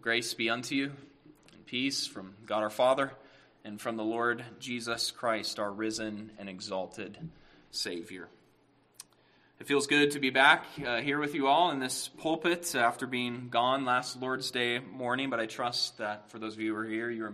Grace be unto you, and peace from God our Father, and from the Lord Jesus Christ, our risen and exalted Savior. It feels good to be back here with you all in this pulpit after being gone last Lord's Day morning, but I trust that for those of you who are here, your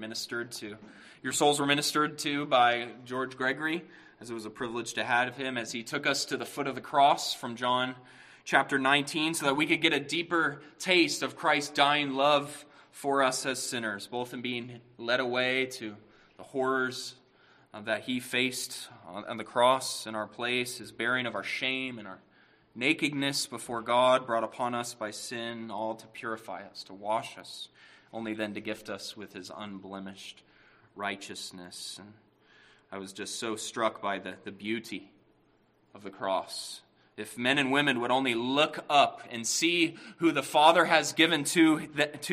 souls were ministered to by George Gregory, as it was a privilege to have him as he took us to the foot of the cross from John chapter 19, so that we could get a deeper taste of Christ's dying love for us as sinners, both in being led away to the horrors that he faced on the cross in our place, his bearing of our shame and our nakedness before God brought upon us by sin, all to purify us, to wash us, only then to gift us with his unblemished righteousness. And I was just so struck by the beauty of the cross. If men and women would only look up and see who the Father has given to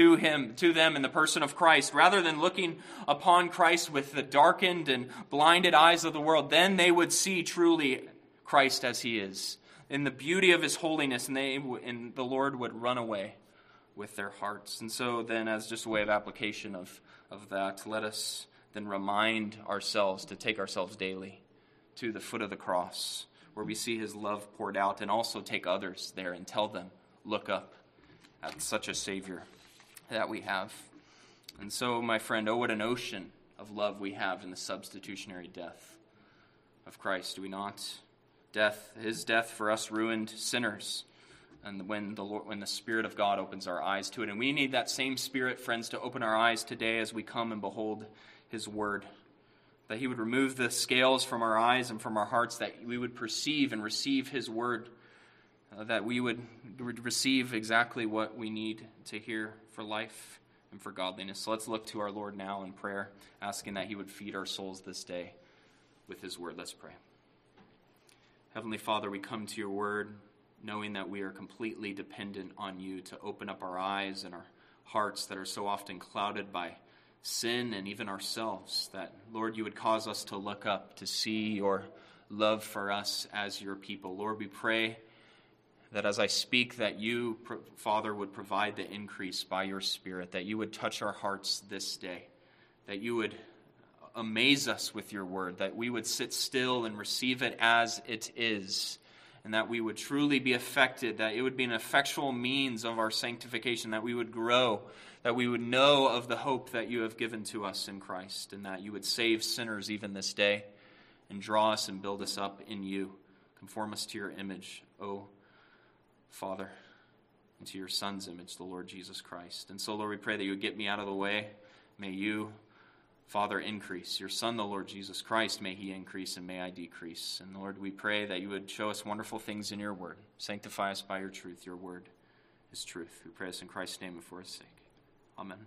them in the person of Christ, rather than looking upon Christ with the darkened and blinded eyes of the world, then they would see truly Christ as he is, in the beauty of his holiness, and the Lord would run away with their hearts. And so then, as just a way of application of that, let us then remind ourselves to take ourselves daily to the foot of the cross, where we see his love poured out, and also take others there and tell them, look up at such a Savior that we have. And so, my friend, what an ocean of love we have in the substitutionary death of Christ, do we not? His death for us ruined sinners, and when the Spirit of God opens our eyes to it. And we need that same Spirit, friends, to open our eyes today as we come and behold his word, that he would remove the scales from our eyes and from our hearts, that we would perceive and receive his word, that we would receive exactly what we need to hear for life and for godliness. So let's look to our Lord now in prayer, asking that he would feed our souls this day with his word. Let's pray. Heavenly Father, we come to your word knowing that we are completely dependent on you to open up our eyes and our hearts that are so often clouded by sin and even ourselves, that, Lord, you would cause us to look up to see your love for us as your people. Lord, we pray that as I speak, that you, Father, would provide the increase by your Spirit, that you would touch our hearts this day, that you would amaze us with your word, that we would sit still and receive it as it is, and that we would truly be affected, that it would be an effectual means of our sanctification, that we would grow, that we would know of the hope that you have given to us in Christ, and that you would save sinners even this day, and draw us and build us up in you. Conform us to your image, O Father, and to your Son's image, the Lord Jesus Christ. And so, Lord, we pray that you would get me out of the way. May you, Father, increase. Your Son, the Lord Jesus Christ, may he increase and may I decrease. And Lord, we pray that you would show us wonderful things in your word. Sanctify us by your truth. Your word is truth. We pray this in Christ's name and for his sake. Amen.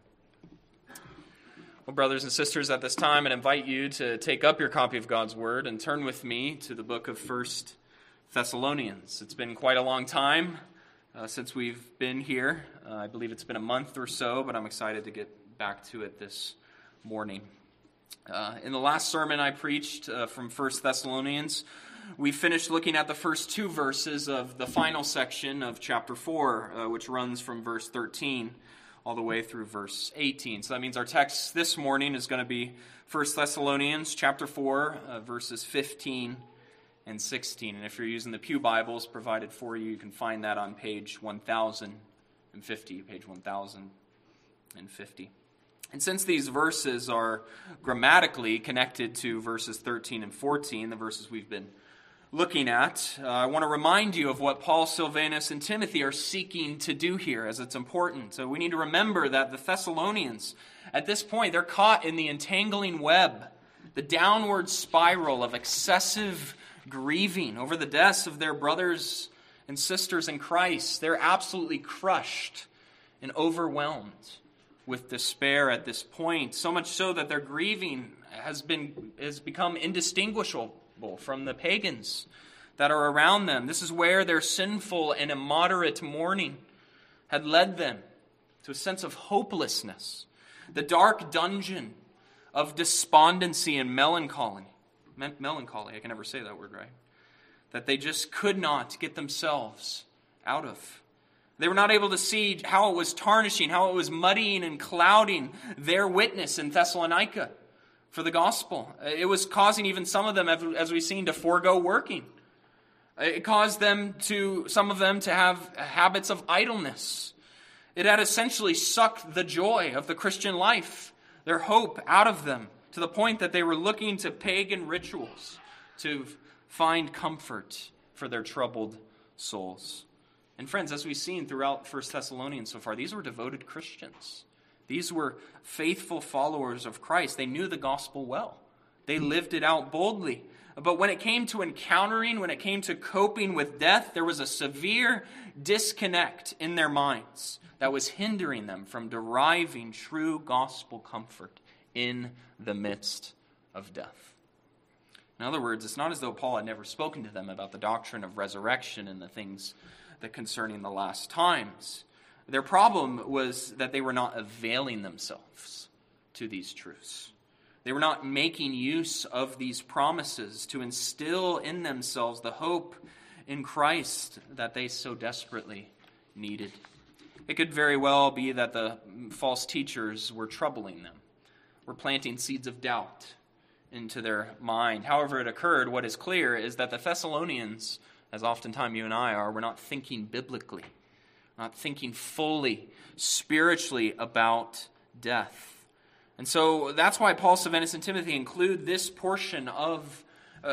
Well, brothers and sisters, at this time, I invite you to take up your copy of God's word and turn with me to the book of 1 Thessalonians. It's been quite a long time since we've been here. I believe it's been a month or so, but I'm excited to get back to it this morning. In the last sermon I preached from 1 Thessalonians, we finished looking at the first two verses of the final section of chapter 4, which runs from verse 13 all the way through verse 18. So that means our text this morning is going to be 1 Thessalonians chapter 4, verses 15 and 16. And if you're using the Pew Bibles provided for you, you can find that on page 1050, page 1050. And since these verses are grammatically connected to verses 13 and 14, the verses we've been looking at, I want to remind you of what Paul, Silvanus, and Timothy are seeking to do here, as it's important. So we need to remember that the Thessalonians, at this point, they're caught in the entangling web, the downward spiral of excessive grieving over the deaths of their brothers and sisters in Christ. They're absolutely crushed and overwhelmed with despair at this point, so much so that their grieving has become indistinguishable from the pagans that are around them. This is where their sinful and immoderate mourning had led them to a sense of hopelessness, the dark dungeon of despondency and melancholy. Melancholy, I can never say that word right. That they just could not get themselves out of. They were not able to see how it was tarnishing, how it was muddying and clouding their witness in Thessalonica for the gospel. It was causing even some of them, as we've seen, to forego working. It caused some of them to have habits of idleness. It had essentially sucked the joy of the Christian life, their hope out of them, to the point that they were looking to pagan rituals to find comfort for their troubled souls. And friends, as we've seen throughout 1 Thessalonians so far, these were devoted Christians. These were faithful followers of Christ. They knew the gospel well. They lived it out boldly. But when it came to encountering, when it came to coping with death, there was a severe disconnect in their minds that was hindering them from deriving true gospel comfort in the midst of death. In other words, it's not as though Paul had never spoken to them about the doctrine of resurrection and the things that concerning the last times. Their problem was that they were not availing themselves to these truths. They were not making use of these promises to instill in themselves the hope in Christ that they so desperately needed. It could very well be that the false teachers were troubling them, were planting seeds of doubt into their mind. However it occurred, what is clear is that the Thessalonians, as oftentimes you and I are, were not thinking biblically, not thinking fully, spiritually about death. And so that's why Paul, Silvanus, and Timothy include this portion of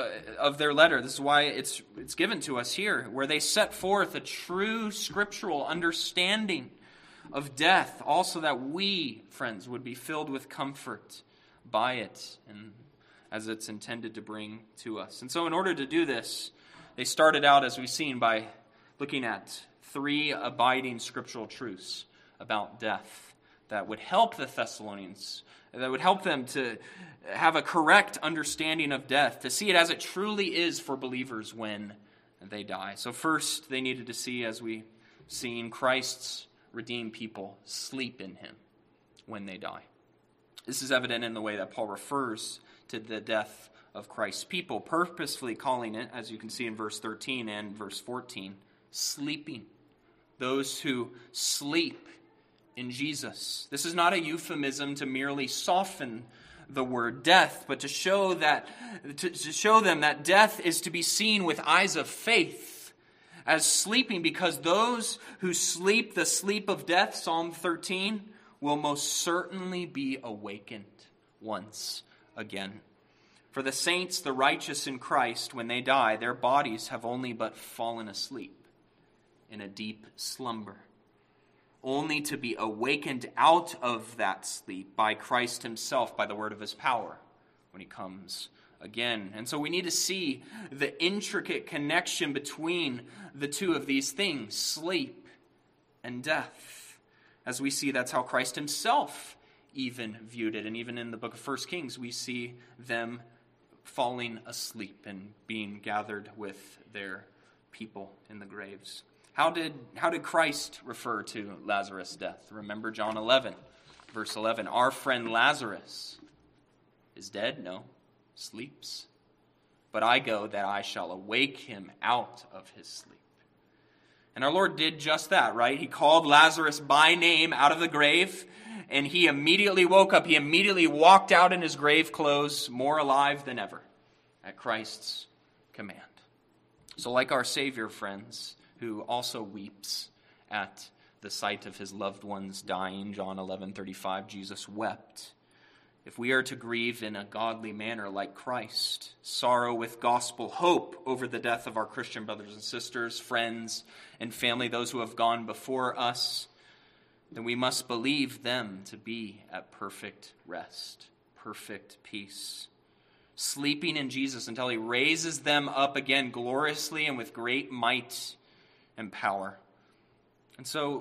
their letter. This is why it's given to us here, where they set forth a true scriptural understanding of death, also that we, friends, would be filled with comfort by it, and as it's intended to bring to us. And so in order to do this, they started out, as we've seen, by looking at 3 abiding scriptural truths about death that would help the Thessalonians, that would help them to have a correct understanding of death, to see it as it truly is for believers when they die. So first, they needed to see, as we've seen, Christ's redeemed people sleep in him when they die. This is evident in the way that Paul refers to the death of Christ's people, purposefully calling it, as you can see in verse 13 and verse 14, sleeping. Those who sleep in Jesus. This is not a euphemism to merely soften the word death, but to show them that death is to be seen with eyes of faith as sleeping, because those who sleep the sleep of death, Psalm 13, will most certainly be awakened once again. For the saints, the righteous in Christ, when they die, their bodies have only but fallen asleep in a deep slumber, only to be awakened out of that sleep by Christ himself, by the word of his power, when he comes again. And so we need to see the intricate connection between the two of these things, sleep and death. As we see, that's how Christ himself even viewed it. And even in the book of 1 Kings, we see them falling asleep and being gathered with their people in the graves. How did Christ refer to Lazarus' death? Remember John 11, verse 11. Our friend Lazarus is dead? No, sleeps. But I go that I shall awake him out of his sleep. And our Lord did just that, right? He called Lazarus by name out of the grave, and he immediately woke up. He immediately walked out in his grave clothes, more alive than ever, at Christ's command. So like our Savior, friends, who also weeps at the sight of his loved ones dying, John 11:35, Jesus wept. If we are to grieve in a godly manner like Christ, sorrow with gospel hope over the death of our Christian brothers and sisters, friends and family, those who have gone before us, then we must believe them to be at perfect rest, perfect peace, sleeping in Jesus until he raises them up again gloriously and with great might and power. And so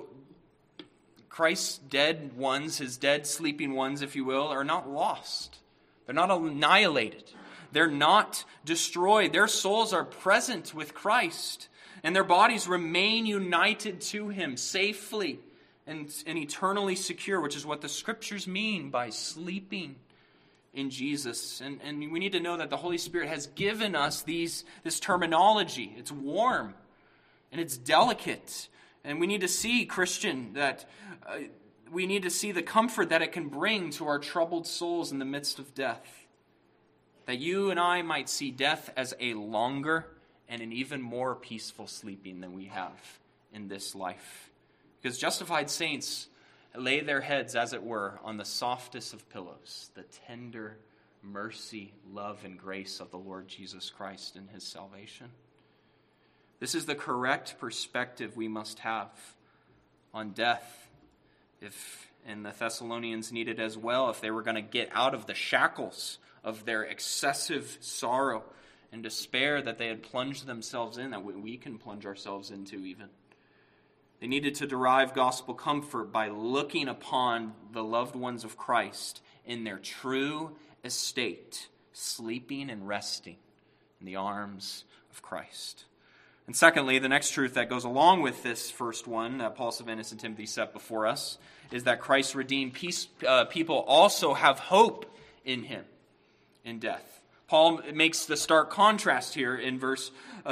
Christ's dead ones, his dead sleeping ones, if you will, are not lost. They're not annihilated. They're not destroyed. Their souls are present with Christ, and their bodies remain united to him safely and eternally secure, which is what the scriptures mean by sleeping in Jesus. And we need to know that the Holy Spirit has given us this terminology. It's warm and it's delicate. And we need to see, Christian, that we need to see the comfort that it can bring to our troubled souls in the midst of death. That you and I might see death as a longer and an even more peaceful sleeping than we have in this life. Because justified saints lay their heads, as it were, on the softest of pillows, the tender mercy, love, and grace of the Lord Jesus Christ in his salvation. This is the correct perspective we must have on death. And the Thessalonians needed as well, if they were going to get out of the shackles of their excessive sorrow and despair that they had plunged themselves in, that we can plunge ourselves into even. They needed to derive gospel comfort by looking upon the loved ones of Christ in their true estate, sleeping and resting in the arms of Christ. And secondly, the next truth that goes along with this first one that Paul, Silvanus, and Timothy set before us is that Christ's redeemed people also have hope in him in death. Paul makes the stark contrast here in verse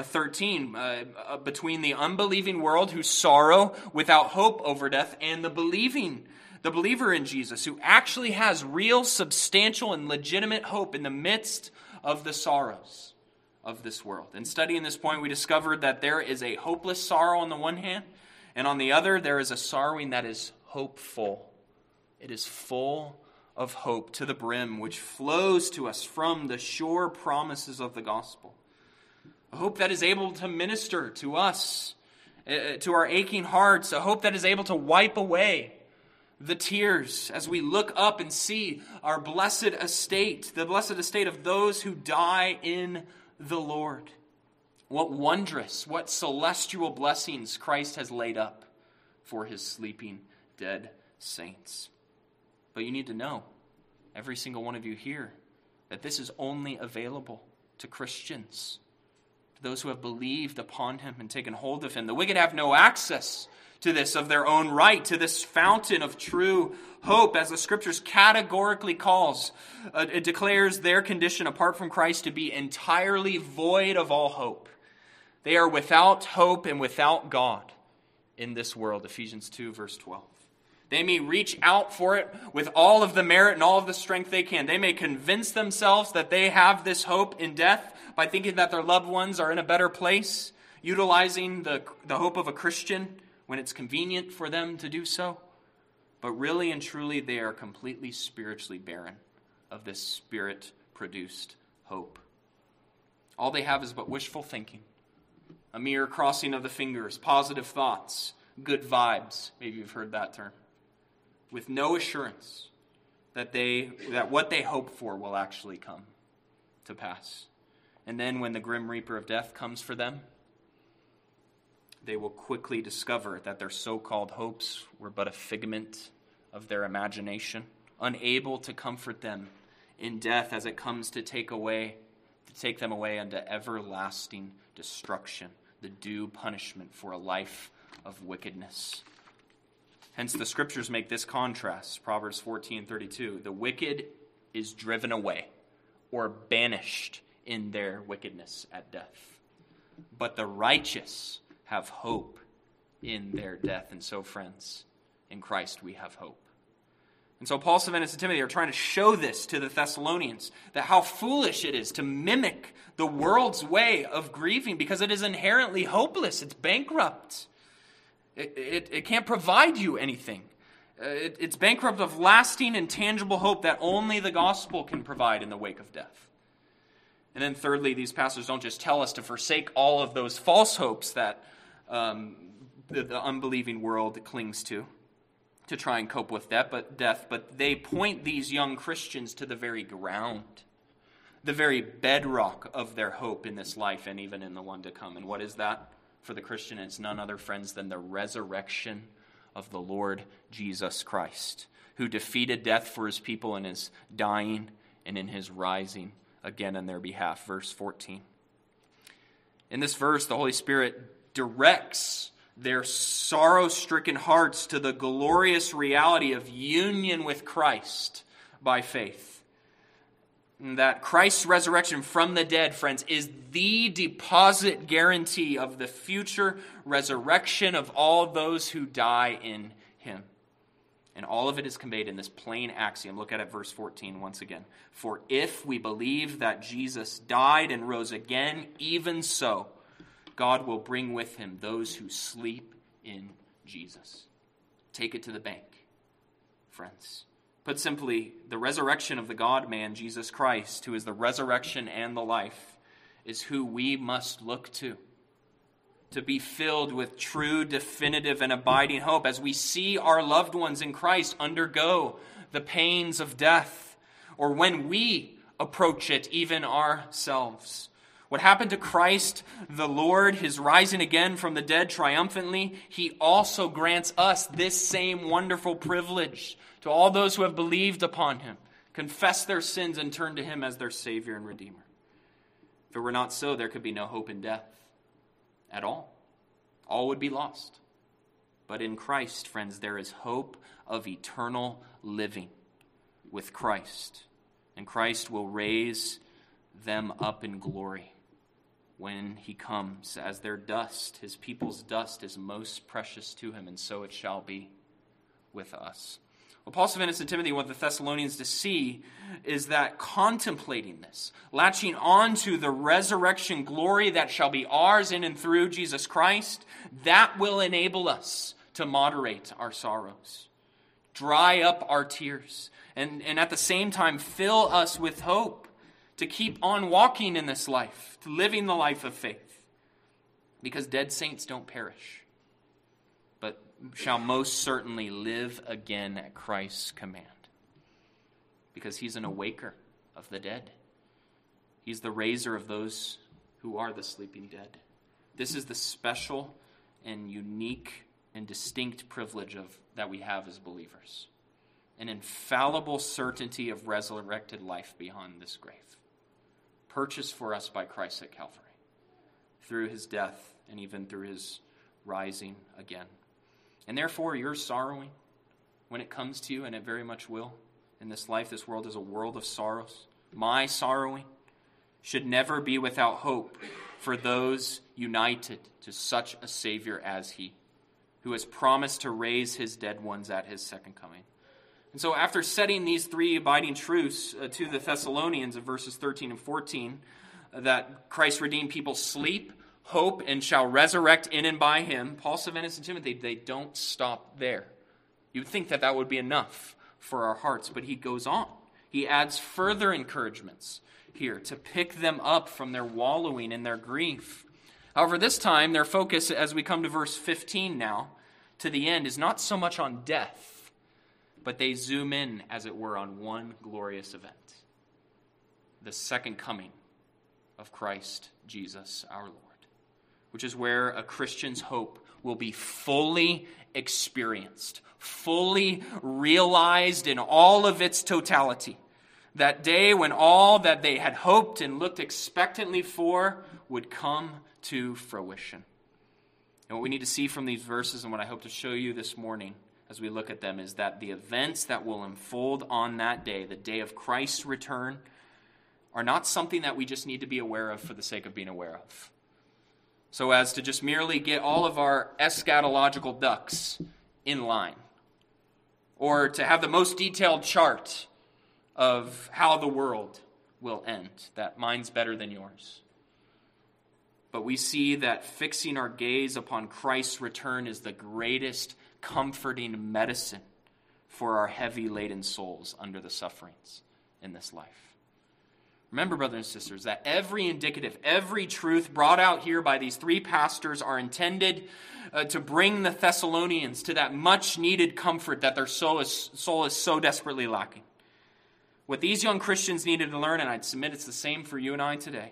13 between the unbelieving world who sorrow without hope over death and the believer in Jesus who actually has real, substantial, and legitimate hope in the midst of the sorrows of this world. In studying this point, we discovered that there is a hopeless sorrow on the one hand, and on the other, there is a sorrowing that is hopeful. It is full of hope to the brim, which flows to us from the sure promises of the gospel. A hope that is able to minister to us, to our aching hearts, a hope that is able to wipe away the tears as we look up and see our blessed estate, the blessed estate of those who die in the Lord. What wondrous, what celestial blessings Christ has laid up for his sleeping dead saints. But you need to know, every single one of you here, that this is only available to Christians, to those who have believed upon him and taken hold of him. The wicked have no access to this of their own right, to this fountain of true hope, as the Scriptures categorically calls. It declares their condition apart from Christ to be entirely void of all hope. They are without hope and without God in this world. Ephesians 2, verse 12. They may reach out for it with all of the merit and all of the strength they can. They may convince themselves that they have this hope in death by thinking that their loved ones are in a better place, utilizing the hope of a Christian when it's convenient for them to do so. But really and truly, they are completely spiritually barren of this Spirit-produced hope. All they have is but wishful thinking, a mere crossing of the fingers, positive thoughts, good vibes, maybe you've heard that term, with no assurance that what they hope for will actually come to pass. And then when the grim reaper of death comes for them, they will quickly discover that their so-called hopes were but a figment of their imagination, unable to comfort them in death as it comes to take them away unto everlasting destruction, the due punishment for a life of wickedness. Hence the Scriptures make this contrast. Proverbs 14:32, the wicked is driven away or banished in their wickedness at death, but the righteous have hope in their death. And so, friends, in Christ we have hope. And so Paul, Silvanus, and Timothy are trying to show this to the Thessalonians, that how foolish it is to mimic the world's way of grieving, because it is inherently hopeless. It's bankrupt. It can't provide you anything. It's bankrupt of lasting and tangible hope that only the gospel can provide in the wake of death. And then thirdly, these passages don't just tell us to forsake all of those false hopes that the unbelieving world clings to try and cope with death, but they point these young Christians to the very ground, the very bedrock of their hope in this life and even in the one to come. And what is that for the Christian? It's none other, friends, than the resurrection of the Lord Jesus Christ, who defeated death for his people in his dying and in his rising again on their behalf. Verse 14. In this verse, the Holy Spirit directs their sorrow-stricken hearts to the glorious reality of union with Christ by faith. that Christ's resurrection from the dead, friends, is the deposit guarantee of the future resurrection of all those who die in him. And all of it is conveyed in this plain axiom. Look at it, verse 14 once again. For if we believe that Jesus died and rose again, even so, God will bring with him those who sleep in Jesus. Take it to the bank, friends. Put simply, the resurrection of the God-man, Jesus Christ, who is the resurrection and the life, is who we must look to be filled with true, definitive, and abiding hope as we see our loved ones in Christ undergo the pains of death, or when we approach it even ourselves. What happened to Christ, the Lord, his rising again from the dead triumphantly, he also grants us this same wonderful privilege to all those who have believed upon him, confess their sins, and turn to him as their Savior and Redeemer. If it were not so, there could be no hope in death at all. All would be lost. But in Christ, friends, there is hope of eternal living with Christ. And Christ will raise them up in glory when he comes as their dust. His people's dust is most precious to him, and so it shall be with us. What Paul, Silvanus, and Timothy want the Thessalonians to see is that contemplating this, latching on to the resurrection glory that shall be ours in and through Jesus Christ, that will enable us to moderate our sorrows, dry up our tears, and at the same time fill us with hope to keep on walking in this life, to living the life of faith. Because dead saints don't perish, but shall most certainly live again at Christ's command. Because he's an awaker of the dead. He's the raiser of those who are the sleeping dead. This is the special and unique and distinct privilege that we have as believers. An infallible certainty of resurrected life beyond this grave. Purchased for us by Christ at Calvary. Through his death and even through his rising again. And therefore, your sorrowing, when it comes to you, and it very much will, in this life, this world is a world of sorrows. My sorrowing should never be without hope for those united to such a Savior as he, who has promised to raise his dead ones at his second coming. And so after setting these three abiding truths to the Thessalonians in verses 13 and 14, that Christ's redeemed people sleep, hope, and shall resurrect in and by him, Paul, Silvanus, and Timothy, they don't stop there. You would think that that would be enough for our hearts, but he goes on. He adds further encouragements here to pick them up from their wallowing in their grief. However, this time, their focus, as we come to verse 15 now, to the end, is not so much on death, but they zoom in, as it were, on one glorious event. The second coming of Christ Jesus our Lord, which is where a Christian's hope will be fully experienced, fully realized in all of its totality. That day when all that they had hoped and looked expectantly for would come to fruition. And what we need to see from these verses, and what I hope to show you this morning as we look at them, is that the events that will unfold on that day, the day of Christ's return, are not something that we just need to be aware of for the sake of being aware of. So as to just merely get all of our eschatological ducks in line, or to have the most detailed chart of how the world will end, that mine's better than yours. But we see that fixing our gaze upon Christ's return is the greatest comforting medicine for our heavy-laden souls under the sufferings in this life. Remember, brothers and sisters, that every indicative, every truth brought out here by these three pastors are intended to bring the Thessalonians to that much-needed comfort that their soul is so desperately lacking. What these young Christians needed to learn, and I'd submit it's the same for you and I today,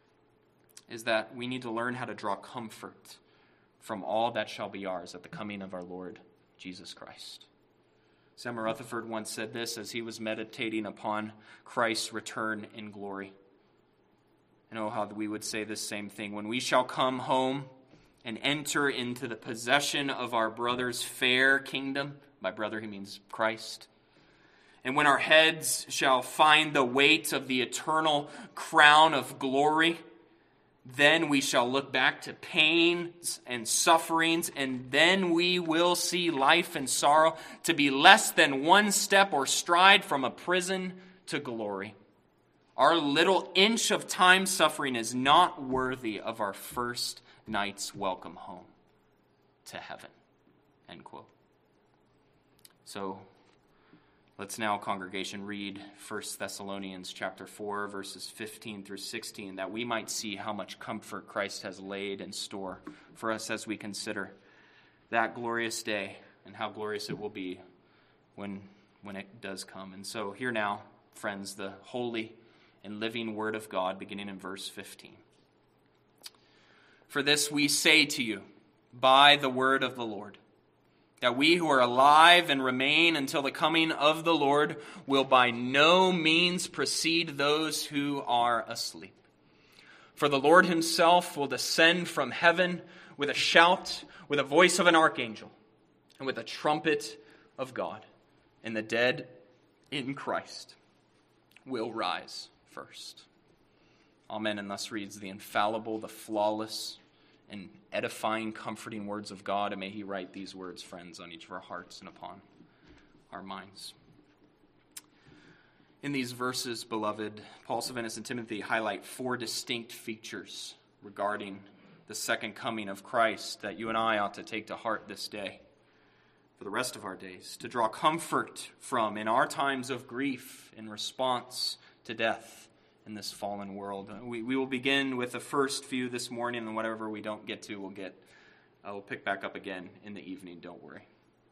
is that we need to learn how to draw comfort from all that shall be ours at the coming of our Lord Jesus Christ. Samuel Rutherford once said this as he was meditating upon Christ's return in glory. And oh, how we would say this same thing. When we shall come home and enter into the possession of our brother's fair kingdom, by brother he means Christ, And when our heads shall find the weight of the eternal crown of glory, then we shall look back to pains and sufferings, and then we will see life and sorrow to be less than one step or stride from a prison to glory. Our little inch of time suffering is not worthy of our first night's welcome home to heaven. End quote. So let's now, congregation, read 1 Thessalonians chapter 4, verses 15 through 16, that we might see how much comfort Christ has laid in store for us as we consider that glorious day and how glorious it will be when it does come. And so here now, friends, the holy and living word of God, beginning in verse 15. For this we say to you by the word of the Lord, that we who are alive and remain until the coming of the Lord will by no means precede those who are asleep. For the Lord himself will descend from heaven with a shout, with a voice of an archangel, and with a trumpet of God, and the dead in Christ will rise first. Amen. And thus reads the infallible, the flawless, and edifying, comforting words of God. And may he write these words, friends, on each of our hearts and upon our minds. In these verses, beloved, Paul, Silvanus, and Timothy highlight 4 distinct features regarding the second coming of Christ that you and I ought to take to heart this day, for the rest of our days, to draw comfort from in our times of grief in response to death in this fallen world. We will begin with the first few this morning, and whatever we don't get to, we'll pick back up again in the evening, don't worry.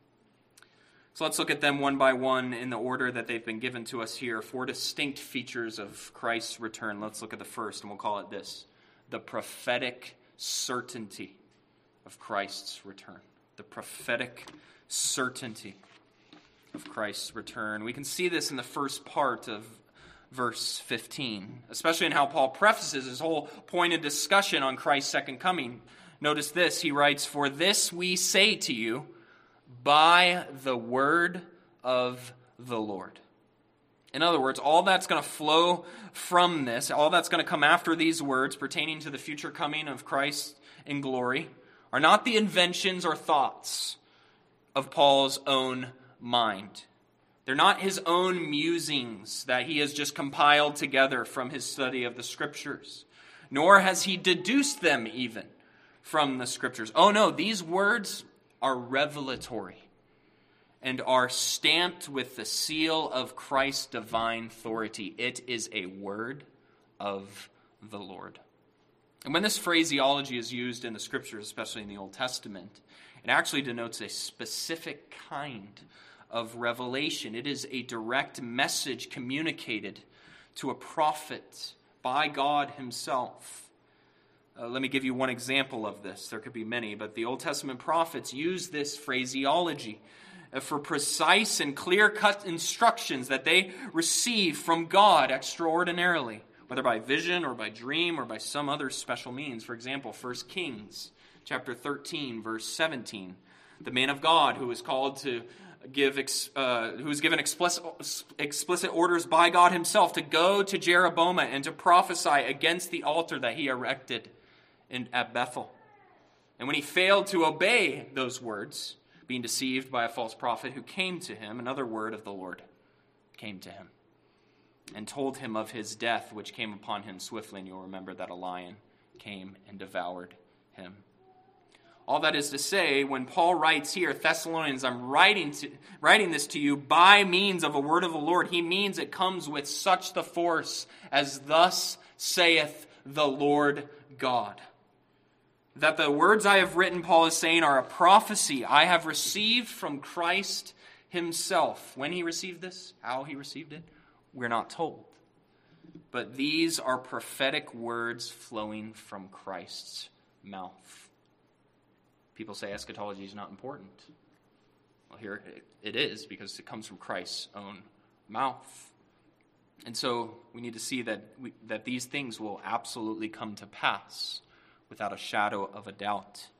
So let's look at them one by one in the order that they've been given to us here. 4 distinct features of Christ's return. Let's look at the first, and we'll call it this: the prophetic certainty of Christ's return. The prophetic certainty of Christ's return. We can see this in the first part of verse 15, especially in how Paul prefaces his whole point of discussion on Christ's second coming. Notice this, he writes, "For this we say to you by the word of the Lord." In other words, all that's going to flow from this, all that's going to come after these words pertaining to the future coming of Christ in glory, are not the inventions or thoughts of Paul's own mind. They're not his own musings that he has just compiled together from his study of the Scriptures, nor has he deduced them even from the Scriptures. Oh no, these words are revelatory and are stamped with the seal of Christ's divine authority. It is a word of the Lord. And when this phraseology is used in the Scriptures, especially in the Old Testament, it actually denotes a specific kind of revelation. It is a direct message communicated to a prophet by God himself. Let me give you one example of this. There could be many, but the Old Testament prophets use this phraseology for precise and clear-cut instructions that they receive from God extraordinarily, whether by vision or by dream or by some other special means. For example, 1 Kings chapter 13, verse 17. The man of God who is called to who is given explicit orders by God himself to go to Jeroboam and to prophesy against the altar that he erected at Bethel. And when he failed to obey those words, being deceived by a false prophet who came to him, another word of the Lord came to him and told him of his death, which came upon him swiftly. And you'll remember that a lion came and devoured him. All that is to say, when Paul writes here, Thessalonians, I'm writing this to you by means of a word of the Lord, he means it comes with such the force as thus saith the Lord God. That the words I have written, Paul is saying, are a prophecy I have received from Christ himself. When he received this, how he received it, we're not told. But these are prophetic words flowing from Christ's mouth. People say eschatology is not important. Well, here it is, because it comes from Christ's own mouth. And so we need to see that these things will absolutely come to pass without a shadow of a doubt.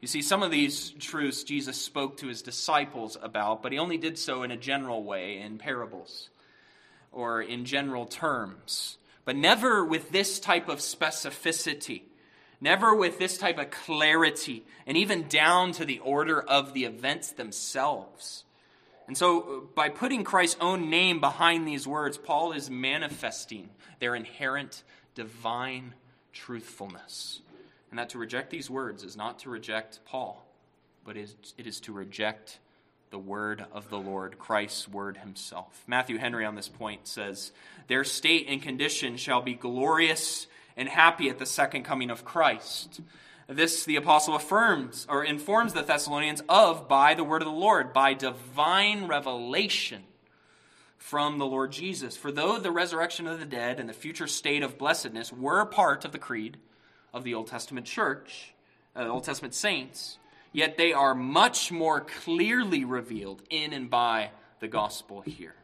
You see, some of these truths Jesus spoke to his disciples about, but he only did so in a general way, in parables or in general terms, but never with this type of specificity, never with this type of clarity, and even down to the order of the events themselves. And so, by putting Christ's own name behind these words, Paul is manifesting their inherent divine truthfulness. And that to reject these words is not to reject Paul, but it is to reject the word of the Lord, Christ's word himself. Matthew Henry on this point says, "Their state and condition shall be glorious and happy at the second coming of Christ." This the apostle affirms or informs the Thessalonians of by the word of the Lord, by divine revelation from the Lord Jesus. For though the resurrection of the dead and the future state of blessedness were part of the creed of the Old Testament church, Old Testament saints, yet they are much more clearly revealed in and by the gospel here.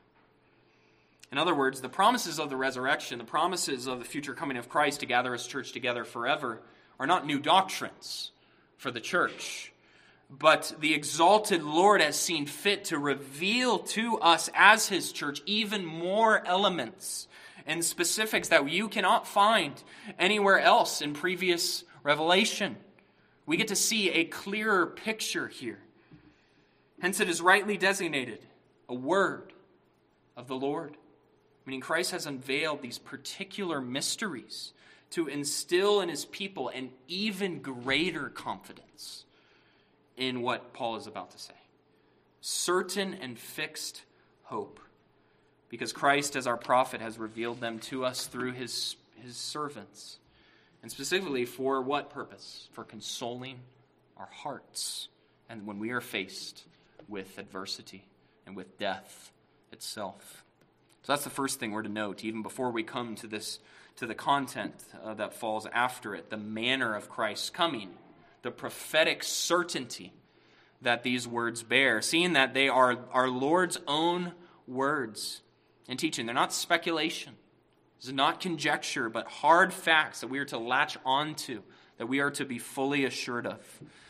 In other words, the promises of the resurrection, the promises of the future coming of Christ to gather his church together forever, are not new doctrines for the church, but the exalted Lord has seen fit to reveal to us as his church even more elements and specifics that you cannot find anywhere else in previous revelation. We get to see a clearer picture here. Hence it is rightly designated a word of the Lord, meaning Christ has unveiled these particular mysteries to instill in his people an even greater confidence in what Paul is about to say. Certain and fixed hope. Because Christ, as our prophet, has revealed them to us through his servants. And specifically for what purpose? For consoling our hearts. And when we are faced with adversity and with death itself. So that's the first thing we're to note, even before we come to the content that falls after it, the manner of Christ's coming, the prophetic certainty that these words bear, seeing that they are our Lord's own words and teaching. They're not speculation. This is not conjecture, but hard facts that we are to latch onto, that we are to be fully assured of.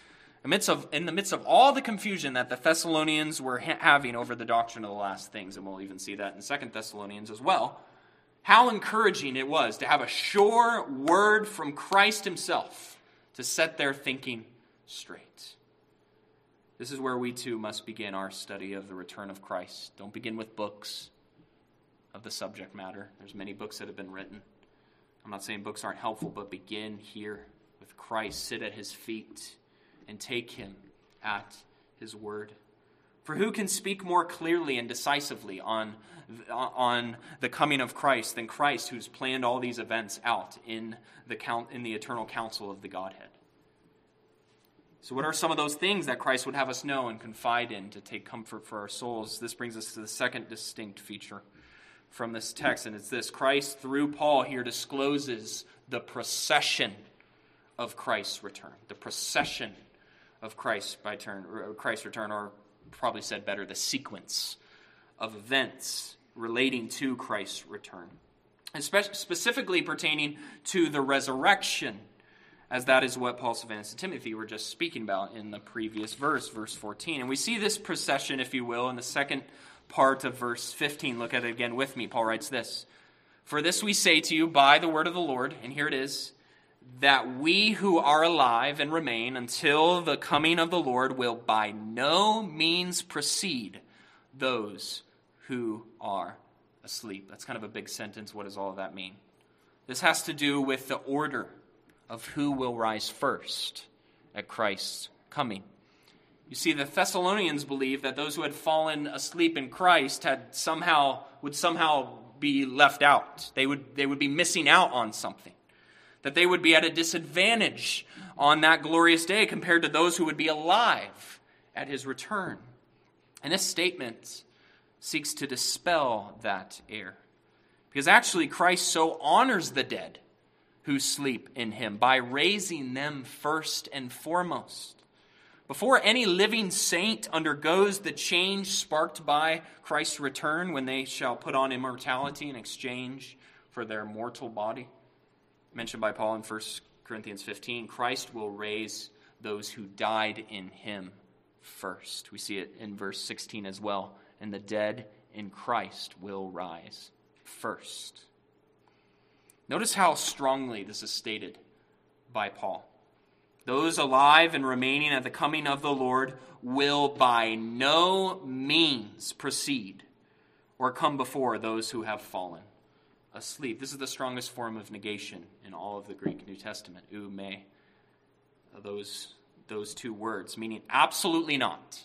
In the midst of all the confusion that the Thessalonians were having over the doctrine of the last things, and we'll even see that in 2 Thessalonians as well, how encouraging it was to have a sure word from Christ himself to set their thinking straight. This is where we too must begin our study of the return of Christ. Don't begin with books of the subject matter. There's many books that have been written. I'm not saying books aren't helpful, but begin here with Christ. Sit at his feet and take him at his word. For who can speak more clearly and decisively on the coming of Christ than Christ, who's planned all these events out in the eternal counsel of the Godhead? So what are some of those things that Christ would have us know and confide in to take comfort for our souls? This brings us to the second distinct feature from this text, and it's this. Christ, through Paul here, discloses the procession of Christ's return. The procession of Christ's return, or probably said better, the sequence of events relating to Christ's return, specifically pertaining to the resurrection, as that is what Paul, Silvanus, and Timothy were just speaking about in the previous verse 14. And we see this procession, if you will, in the second part of verse 15. Look at it again with me. Paul writes this: "For this we say to you by the word of the Lord," and here it is, "that we who are alive and remain until the coming of the Lord will by no means precede those who are asleep." That's kind of a big sentence. What does all of that mean? This has to do with the order of who will rise first at Christ's coming. You see, the Thessalonians believed that those who had fallen asleep in Christ would somehow be left out. They would be missing out on something. That they would be at a disadvantage on that glorious day compared to those who would be alive at his return. And this statement seeks to dispel that error. Because actually Christ so honors the dead who sleep in him by raising them first and foremost. Before any living saint undergoes the change sparked by Christ's return when they shall put on immortality in exchange for their mortal body, mentioned by Paul in 1 Corinthians 15, Christ will raise those who died in him first. We see it in verse 16 as well. And the dead in Christ will rise first. Notice how strongly this is stated by Paul. Those alive and remaining at the coming of the Lord will by no means precede or come before those who have fallen asleep. This is the strongest form of negation in all of the Greek New Testament. Ou me. Those two words, meaning absolutely not.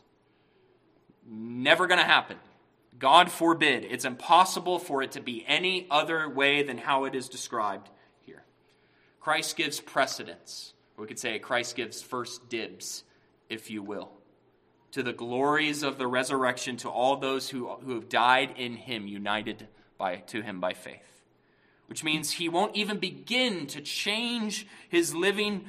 Never going to happen. God forbid. It's impossible for it to be any other way than how it is described here. Christ gives precedence. Or we could say Christ gives first dibs, if you will, to the glories of the resurrection to all those who have died in him, united to him by faith. Which means he won't even begin to changing his living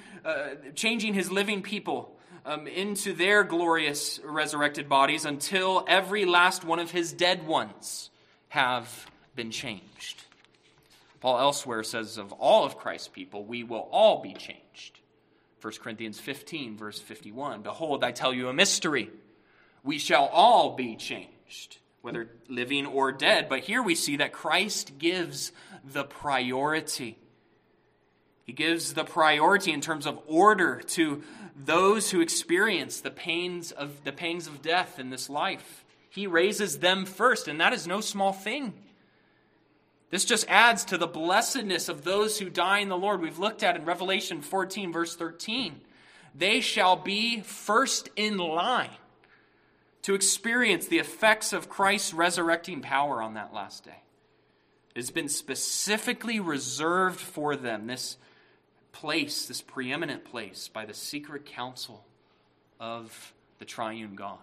people into their glorious resurrected bodies until every last one of his dead ones have been changed. Paul elsewhere says of all of Christ's people, we will all be changed. 1 Corinthians 15, verse 51, behold, I tell you a mystery. We shall all be changed, whether living or dead. But here we see that Christ gives the priority. He gives the priority in terms of order to those who experience the pangs of death in this life. He raises them first, and that is no small thing. This just adds to the blessedness of those who die in the Lord. We've looked at in Revelation 14, verse 13. They shall be first in line to experience the effects of Christ's resurrecting power on that last day. It has been specifically reserved for them, this place, this preeminent place, by the secret counsel of the triune God.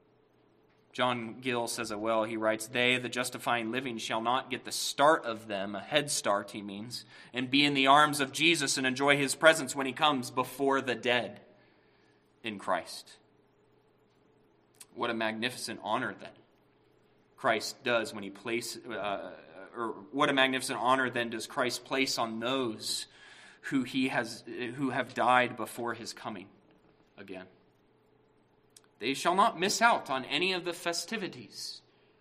John Gill says it well. He writes, they, the justifying living, shall not get the start of them, a head start, he means, and be in the arms of Jesus and enjoy his presence when he comes before the dead in Christ. What a magnificent honor then Christ does when he places, or what a magnificent honor then does Christ place on those who have died before his coming again. They shall not miss out on any of the festivities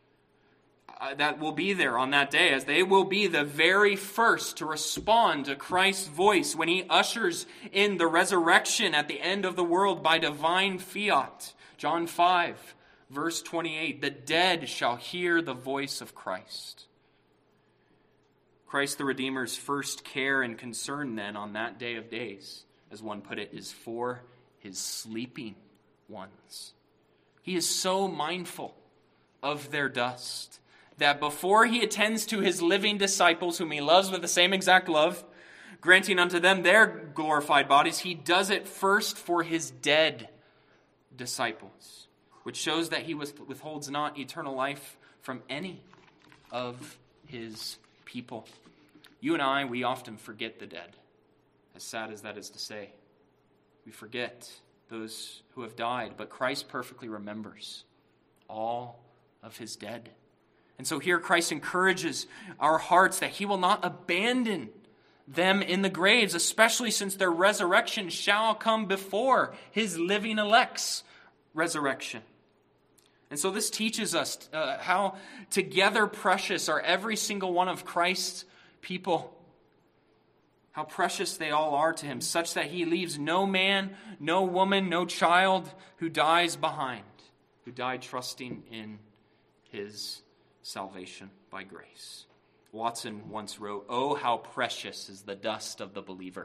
that will be there on that day, as they will be the very first to respond to Christ's voice when he ushers in the resurrection at the end of the world by divine fiat. John 5, verse 28, the dead shall hear the voice of Christ. Christ the Redeemer's first care and concern then on that day of days, as one put it, is for his sleeping ones. He is so mindful of their dust that before he attends to his living disciples, whom he loves with the same exact love, granting unto them their glorified bodies, he does it first for his dead disciples, which shows that he withholds not eternal life from any of his people. You and I, we often forget the dead, as sad as that is to say. We forget those who have died, but Christ perfectly remembers all of his dead. And so here Christ encourages our hearts that he will not abandon them in the graves, especially since their resurrection shall come before his living elect's resurrection. And so this teaches us how together precious are every single one of Christ's people. How precious they all are to him, such that he leaves no man, no woman, no child who dies behind, who died trusting in his salvation by grace. Watson once wrote, "Oh, how precious is the dust of the believer.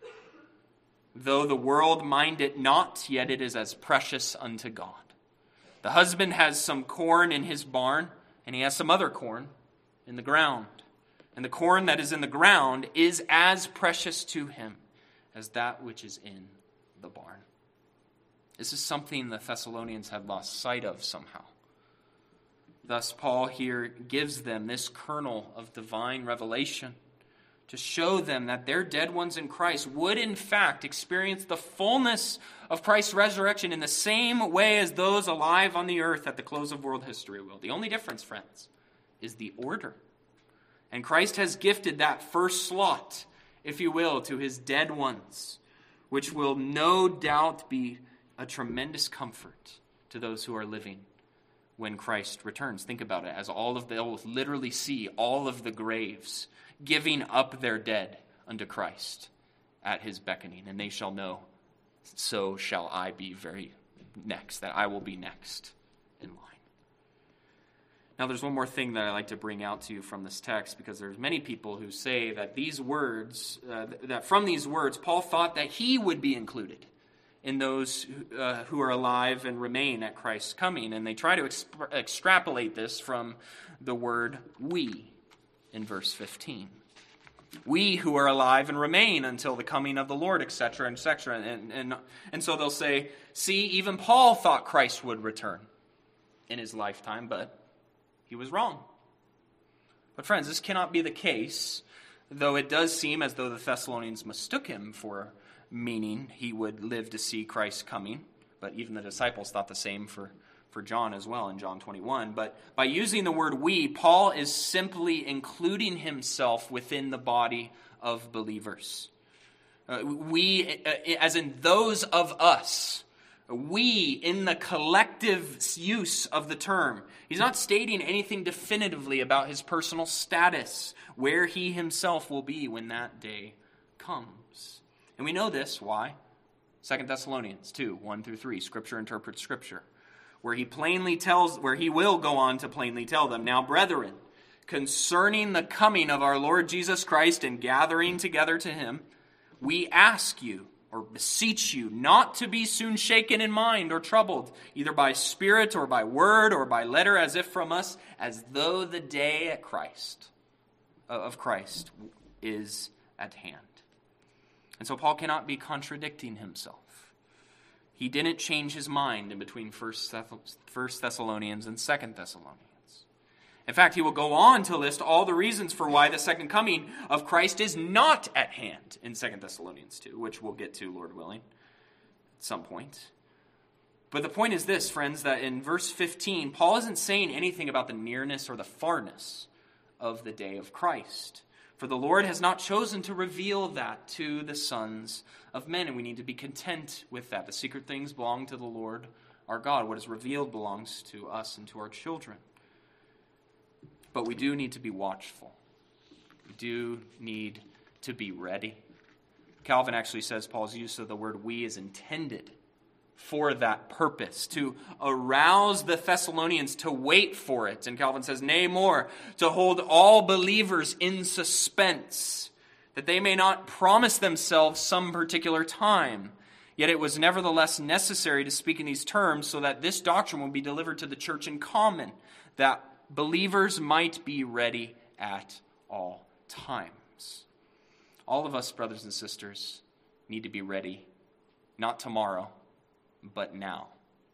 Though the world mind it not, yet it is as precious unto God. The husband has some corn in his barn, and he has some other corn in the ground. And the corn that is in the ground is as precious to him as that which is in the barn." This is something the Thessalonians had lost sight of somehow. Thus, Paul here gives them this kernel of divine revelation to show them that their dead ones in Christ would in fact experience the fullness of Christ's resurrection in the same way as those alive on the earth at the close of world history will. The only difference, friends, is the order. And Christ has gifted that first slot, if you will, to his dead ones, which will no doubt be a tremendous comfort to those who are living when Christ returns. Think about it, as they'll literally see all of the graves giving up their dead unto Christ at his beckoning, and they shall know, so shall I be very next, that I will be next in line. Now, there's one more thing that I like to bring out to you from this text, because there's many people who say that these words, that from these words, Paul thought that he would be included in those who are alive and remain at Christ's coming. And they try to extrapolate this from the word we in verse 15. We who are alive and remain until the coming of the Lord, etc., etc. And so they'll say, see, even Paul thought Christ would return in his lifetime, but he was wrong. But friends, this cannot be the case, though it does seem as though the Thessalonians mistook him for meaning he would live to see Christ coming. But even the disciples thought the same for John as well in John 21. But by using the word we, Paul is simply including himself within the body of believers. We, as in those of us, we in the collective use of the term. He's not stating anything definitively about his personal status, where he himself will be when that day comes. And we know this, why? 2 Thessalonians 2, 1-3, Scripture interprets Scripture, where he will go on to plainly tell them, now, brethren, concerning the coming of our Lord Jesus Christ and gathering together to him, we ask you, or beseech you, not to be soon shaken in mind or troubled, either by spirit or by word or by letter, as if from us, as though the day of Christ is at hand. And so Paul cannot be contradicting himself. He didn't change his mind in between 1 Thessalonians and 2 Thessalonians. In fact, he will go on to list all the reasons for why the second coming of Christ is not at hand in 2 Thessalonians 2, which we'll get to, Lord willing, at some point. But the point is this, friends, that in verse 15, Paul isn't saying anything about the nearness or the farness of the day of Christ. For the Lord has not chosen to reveal that to the sons of men, and we need to be content with that. The secret things belong to the Lord our God. What is revealed belongs to us and to our children. But we do need to be watchful. We do need to be ready. Calvin actually says Paul's use of the word we is intended for that purpose, to arouse the Thessalonians to wait for it. And Calvin says, nay more, to hold all believers in suspense, that they may not promise themselves some particular time. Yet it was nevertheless necessary to speak in these terms so that this doctrine will be delivered to the church in common, that believers might be ready at all times. All of us, brothers and sisters, need to be ready, not tomorrow, but now.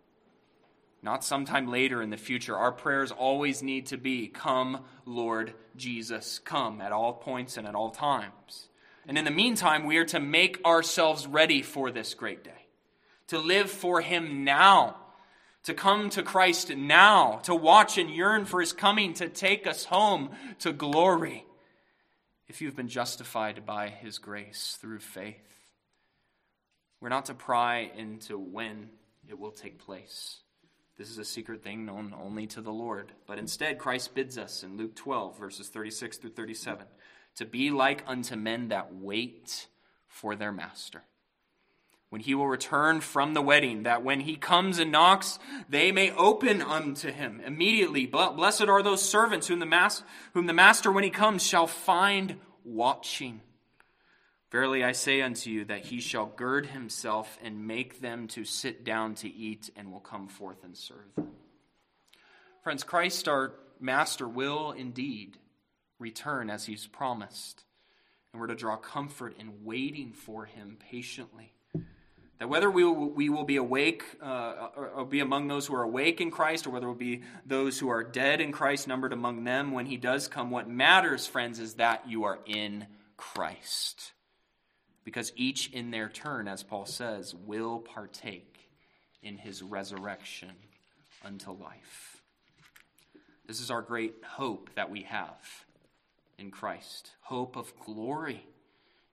Not sometime later in the future. Our prayers always need to be, come, Lord Jesus, come, at all points and at all times. And in the meantime, we are to make ourselves ready for this great day, to live for him now, to come to Christ now, to watch and yearn for his coming, to take us home to glory, if you've been justified by his grace through faith. We're not to pry into when it will take place. This is a secret thing known only to the Lord. But instead, Christ bids us in Luke 12, verses 36-37, to be like unto men that wait for their master, when he will return from the wedding, that when he comes and knocks, they may open unto him immediately. Blessed are those servants whom the master, when he comes, shall find watching. Verily I say unto you, that he shall gird himself and make them to sit down to eat, and will come forth and serve them. Friends, Christ our master will indeed return as he's promised. And we're to draw comfort in waiting for him patiently. That whether we will be awake, or be among those who are awake in Christ, or whether it will be those who are dead in Christ, numbered among them when he does come, what matters, friends, is that you are in Christ. Because each in their turn, as Paul says, will partake in his resurrection unto life. This is our great hope that we have in Christ. Hope of glory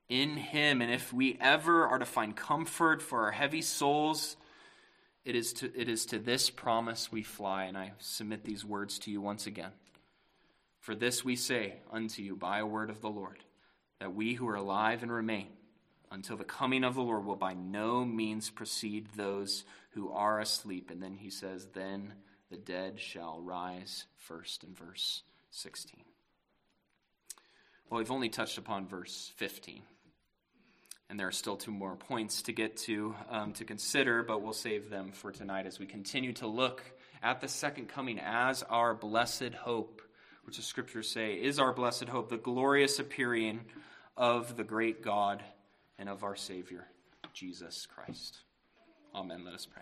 in him. And if we ever are to find comfort for our heavy souls, it is to this promise we fly. And I submit these words to you once again. For this we say unto you by a word of the Lord, that we who are alive and remain until the coming of the Lord will by no means precede those who are asleep. And then he says, then the dead shall rise first, in verse 16. Well, we've only touched upon verse 15. And there are still 2 more points to get to consider, but we'll save them for tonight as we continue to look at the second coming as our blessed hope, which the scriptures say is our blessed hope, the glorious appearing of the great God and of our Savior, Jesus Christ. Amen. Let us pray.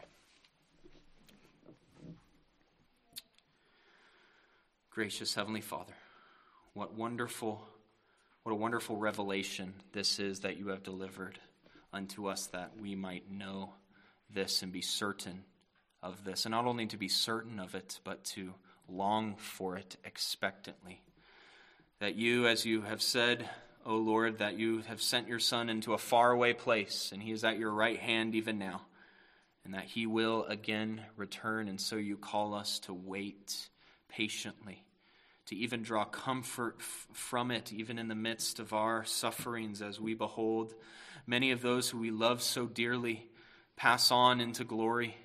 Gracious Heavenly Father, what a wonderful revelation this is that you have delivered unto us, that we might know this and be certain of this. And not only to be certain of it, but to long for it expectantly. That you, as you have said, O Lord, that you have sent your Son into a faraway place, and he is at your right hand even now, and that he will again return. And so you call us to wait patiently, to even draw comfort from it, even in the midst of our sufferings, as we behold many of those who we love so dearly pass on into glory,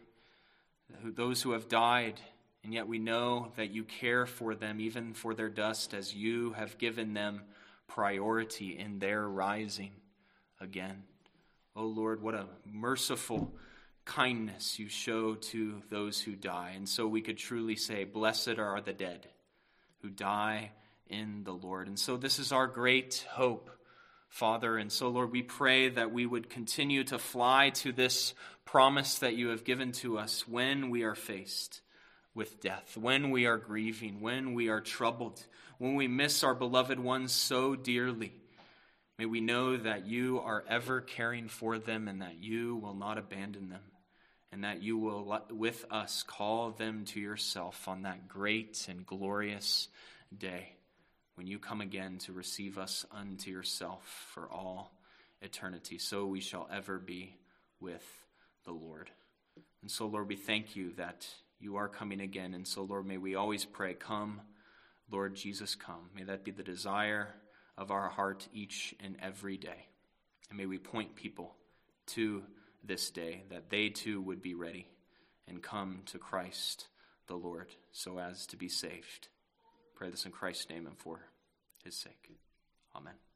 those who have died, and yet we know that you care for them, even for their dust, as you have given them priority in their rising again. Oh Lord, what a merciful kindness you show to those who die. And so we could truly say, blessed are the dead who die in the Lord. And so this is our great hope, Father. And so, Lord, we pray that we would continue to fly to this promise that you have given to us when we are faced with death, when we are grieving, when we are troubled, when we miss our beloved ones so dearly. May we know that you are ever caring for them, and that you will not abandon them, and that you will, with us, call them to yourself on that great and glorious day when you come again to receive us unto yourself for all eternity. So we shall ever be with the Lord. And so, Lord, we thank you that you are coming again. And so, Lord, may we always pray, come, Lord Jesus, come. May that be the desire of our heart each and every day. And may we point people to this day, that they too would be ready and come to Christ the Lord, so as to be saved. Pray this in Christ's name and for his sake. Amen.